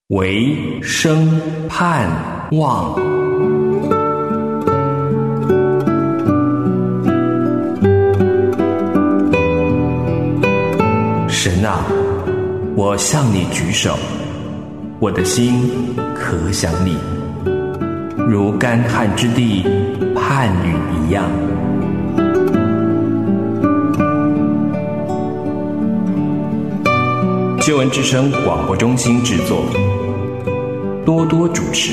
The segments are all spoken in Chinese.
唯生盼望。神啊，我向你举手，我的心可想你，如干旱之地盼雨一样。救恩之声广播中心制作，多多主持。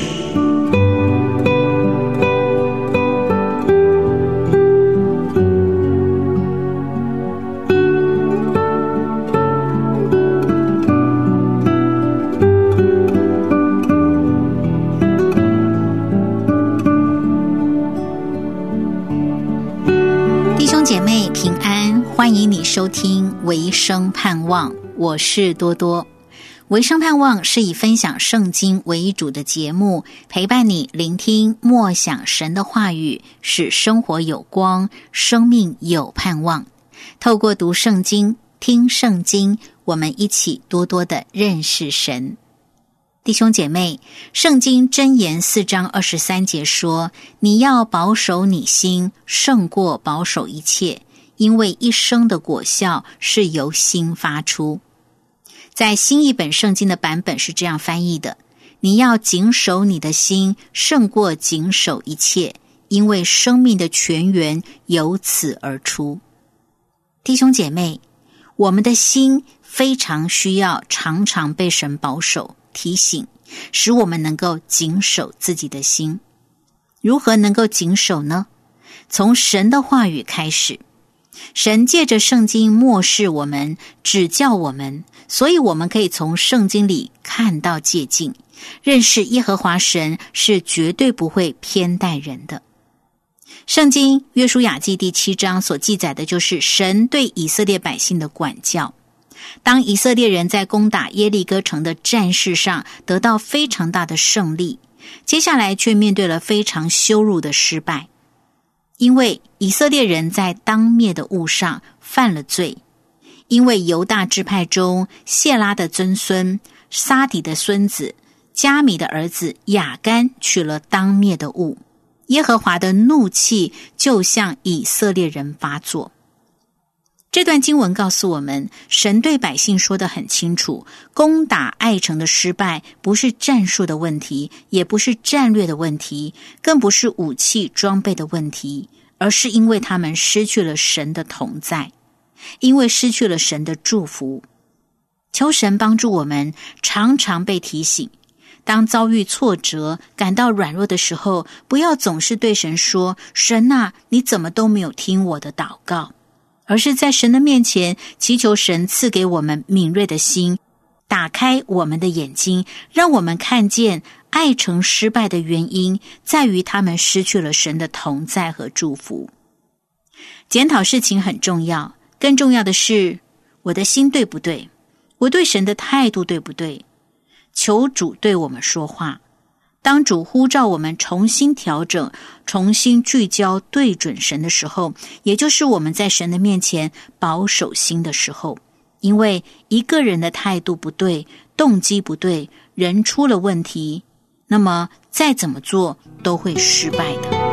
弟兄姐妹平安，欢迎你收听唯生盼望，我是多多。唯生盼望是以分享圣经为主的节目，陪伴你聆听默想神的话语，使生活有光，生命有盼望。透过读圣经、听圣经，我们一起多多的认识神。弟兄姐妹，圣经箴言4章23节说，你要保守你心，胜过保守一切，因为一生的果效是由心发出。在新译本圣经的版本是这样翻译的，你要谨守你的心，胜过谨守一切，因为生命的泉源由此而出。弟兄姐妹，我们的心非常需要常常被神保守提醒，使我们能够谨守自己的心。如何能够谨守呢？从神的话语开始。神借着圣经默示我们，指教我们，所以我们可以从圣经里看到借鉴，认识耶和华神是绝对不会偏待人的。圣经约书亚记第7章所记载的就是神对以色列百姓的管教。当以色列人在攻打耶利哥城的战事上得到非常大的胜利，接下来却面对了非常羞辱的失败。因为以色列人在当灭的物上犯了罪，因为犹大支派中谢拉的曾孙撒底的孙子加米的儿子亚干取了当灭的物，耶和华的怒气就向以色列人发作。这段经文告诉我们，神对百姓说得很清楚，攻打爱城的失败不是战术的问题，也不是战略的问题，更不是武器装备的问题，而是因为他们失去了神的同在，因为失去了神的祝福。求神帮助我们常常被提醒，当遭遇挫折感到软弱的时候，不要总是对神说，神啊，你怎么都没有听我的祷告，而是在神的面前祈求神赐给我们敏锐的心，打开我们的眼睛，让我们看见爱城失败的原因在于他们失去了神的同在和祝福。检讨事情很重要，更重要的是我的心对不对，我对神的态度对不对，求主对我们说话。当主呼召我们重新调整，重新聚焦对准神的时候，也就是我们在神的面前保守心的时候。因为一个人的态度不对，动机不对，人出了问题，那么再怎么做都会失败的。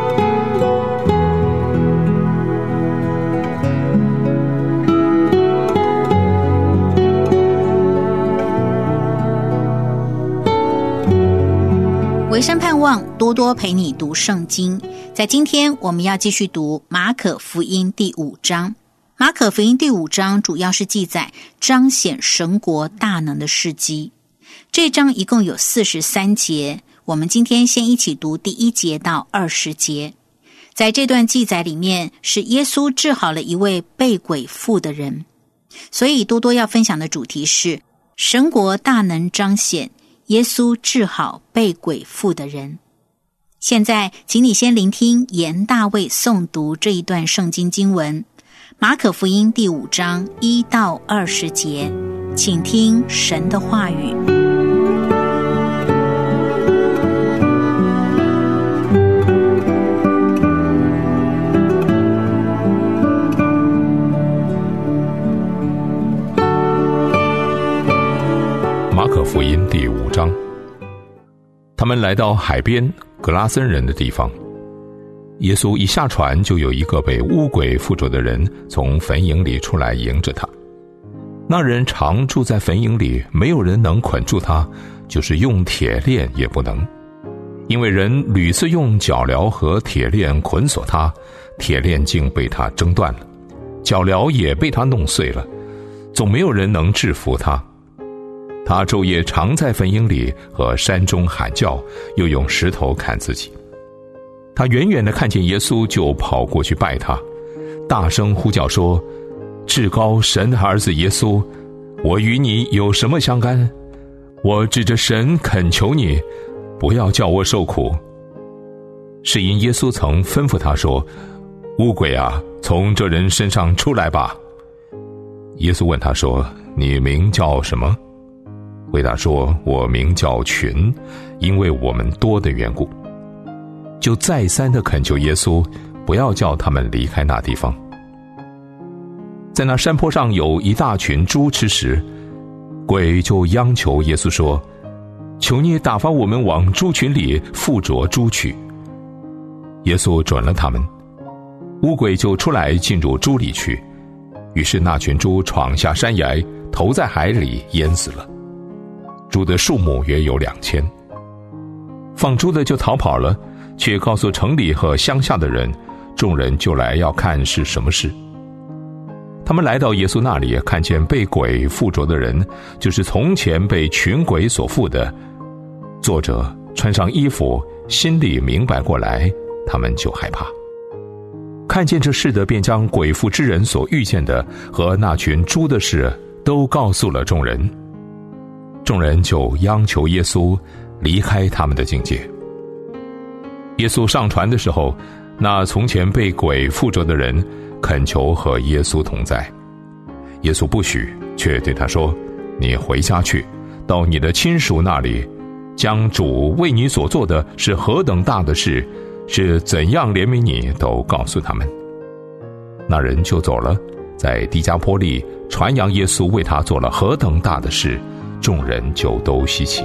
唯生盼望多多陪你读圣经，在今天我们要继续读马可福音第5章。马可福音第5章主要是记载彰显神国大能的事迹。这章一共有43节，我们今天先一起读第1节到20节。在这段记载里面，是耶稣治好了一位被鬼附的人，所以多多要分享的主题是神国大能彰显，耶稣治好被鬼附的人。现在请你先聆听严大卫诵读这一段圣经经文，马可福音第5章1到20节，请听神的话语。 马可福音第5章他们来到海边格拉森人的地方，耶稣一下船，就有一个被污鬼附着的人从坟茔里出来迎着他。那人常住在坟茔里，没有人能捆住他，就是用铁链也不能，因为人屡次用脚镣和铁链捆锁他，铁链竟被他挣断了，脚镣也被他弄碎了，总没有人能制服他。他昼夜常在坟茔里和山中喊叫，又用石头砍自己。他远远地看见耶稣，就跑过去拜他，大声呼叫说：至高神的儿子耶稣，我与你有什么相干？我指着神恳求你，不要叫我受苦。是因耶稣曾吩咐他说：污鬼啊，从这人身上出来吧。耶稣问他说：你名叫什么？回答说：我名叫群，因为我们多的缘故。就再三地恳求耶稣，不要叫他们离开那地方。在那山坡上有一大群猪吃食，鬼就央求耶稣说：求你打发我们往猪群里附着猪去。耶稣准了他们，污鬼就出来进入猪里去，于是那群猪闯下山崖，投在海里，淹死了。猪的数目约有2000。放猪的就逃跑了，却告诉城里和乡下的人，众人就来要看是什么事。他们来到耶稣那里，看见被鬼附着的人，就是从前被群鬼所附的，坐着穿上衣服，心里明白过来，他们就害怕。看见这事的，便将鬼附之人所遇见的和那群猪的事都告诉了众人。众人就央求耶稣离开他们的境界。耶稣上船的时候，那从前被鬼附着的人恳求和耶稣同在。耶稣不许，却对他说：你回家去，到你的亲属那里，将主为你所做的是何等大的事，是怎样怜悯你，都告诉他们。那人就走了，在低加波利传扬耶稣为他做了何等大的事，众人就都稀奇。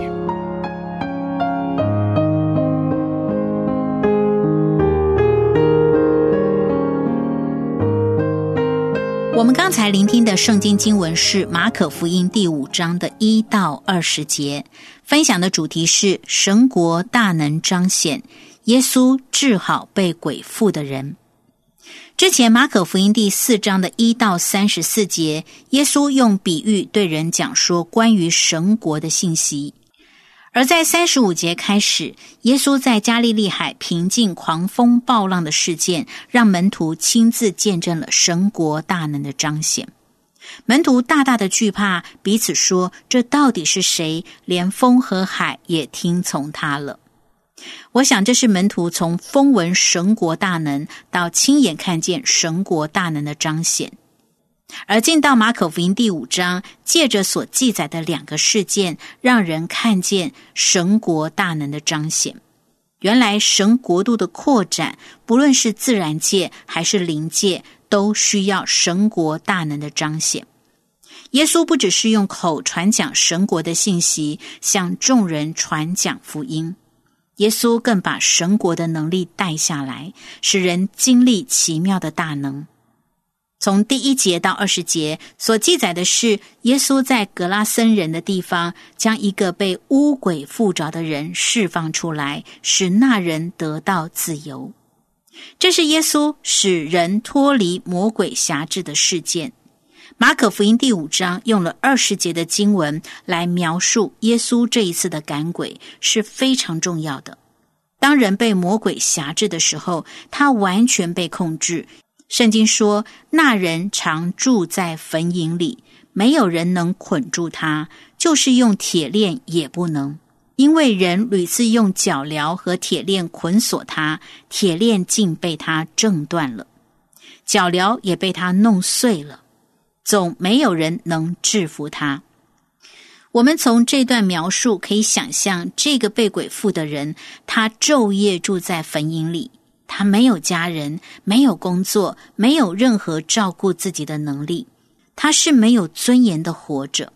我们刚才聆听的圣经经文是马可福音第5章的1到20节，分享的主题是神国大能彰显，耶稣治好被鬼附的人。之前马可福音第4章的1到34节，耶稣用比喻对人讲说关于神国的信息。而在35节开始，耶稣在加利利海平静狂风暴浪的事件，让门徒亲自见证了神国大能的彰显。门徒大大的惧怕，彼此说：这到底是谁？连风和海也听从他了。我想这是门徒从风闻神国大能到亲眼看见神国大能的彰显。而进到马可福音第5章，借着所记载的2个事件，让人看见神国大能的彰显。原来神国度的扩展，不论是自然界还是灵界，都需要神国大能的彰显。耶稣不只是用口传讲神国的信息，向众人传讲福音，耶稣更把神国的能力带下来，使人经历奇妙的大能。从第1节到20节所记载的是，耶稣在格拉森人的地方，将一个被污鬼附着的人释放出来，使那人得到自由。这是耶稣使人脱离魔鬼辖制的事件。马可福音第5章用了20节的经文来描述耶稣这一次的赶鬼，是非常重要的。当人被魔鬼辖制的时候，他完全被控制。圣经说，那人常住在坟茔里，没有人能捆住他，就是用铁链也不能，因为人屡次用脚镣和铁链捆锁他，铁链竟被他挣断了，脚镣也被他弄碎了，总没有人能制服他。我们从这段描述可以想象，这个被鬼附的人，他昼夜住在坟茔里，他没有家人，没有工作，没有任何照顾自己的能力，他是没有尊严的活着。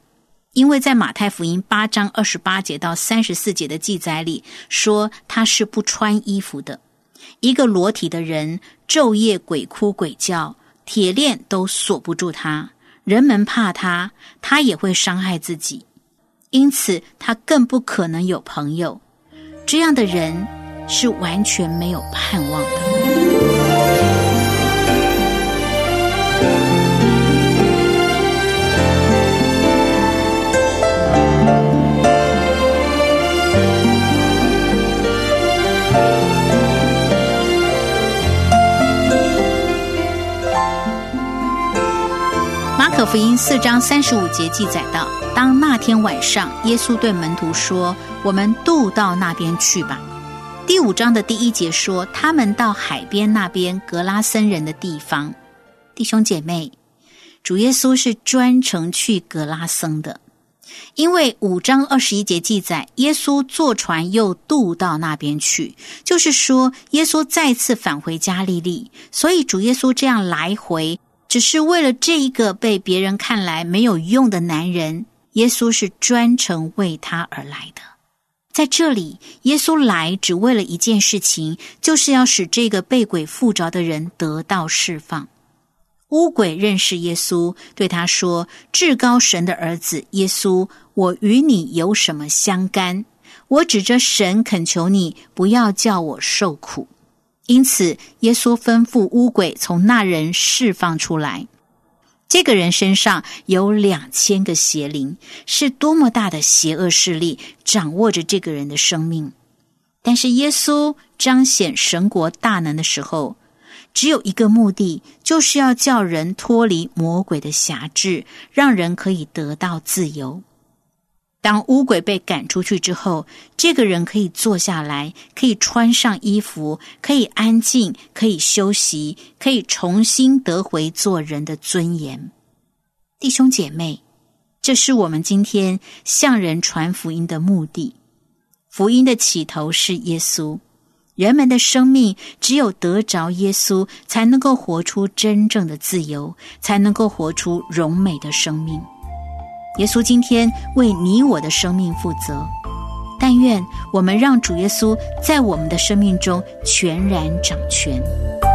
因为在马太福音8章28节到34节的记载里说，他是不穿衣服的，一个裸体的人，昼夜鬼哭鬼叫，铁链都锁不住他，人们怕他，他也会伤害自己，因此他更不可能有朋友。这样的人是完全没有盼望的。马可福音4章35节记载到，当那天晚上，耶稣对门徒说，我们渡到那边去吧。第5章的第1节说，他们到海边那边格拉森人的地方。弟兄姐妹，主耶稣是专程去格拉森的，因为5章21节记载，耶稣坐船又渡到那边去，就是说耶稣再次返回加利利，所以主耶稣这样来回，只是为了这一个被别人看来没有用的男人，耶稣是专程为他而来的。在这里，耶稣来只为了一件事情，就是要使这个被鬼附着的人得到释放。污鬼认识耶稣，对他说，至高神的儿子耶稣，我与你有什么相干？我指着神恳求你，不要叫我受苦。因此耶稣吩咐污鬼从那人释放出来。这个人身上有2000个邪灵，是多么大的邪恶势力掌握着这个人的生命。但是耶稣彰显神国大能的时候，只有一个目的，就是要叫人脱离魔鬼的辖制，让人可以得到自由。当污鬼被赶出去之后，这个人可以坐下来，可以穿上衣服，可以安静，可以休息，可以重新得回做人的尊严。弟兄姐妹，这是我们今天向人传福音的目的。福音的起头是耶稣，人们的生命只有得着耶稣，才能够活出真正的自由，才能够活出荣美的生命。耶稣今天为你我的生命负责，但愿我们让主耶稣在我们的生命中全然掌权。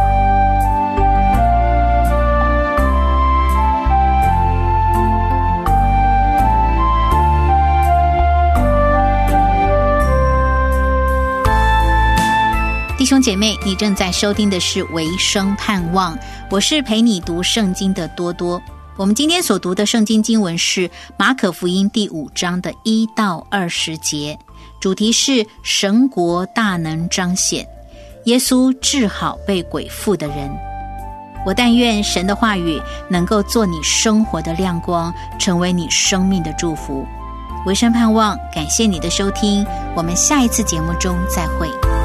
弟兄姐妹，你正在收听的是维生盼望，我是陪你读圣经的多多。我们今天所读的圣经经文是马可福音第5章的1到20节，主题是神国大能彰显，耶稣治好被鬼附的人。我但愿神的话语能够做你生活的亮光，成为你生命的祝福。维生盼望，感谢你的收听，我们下一次节目中再会。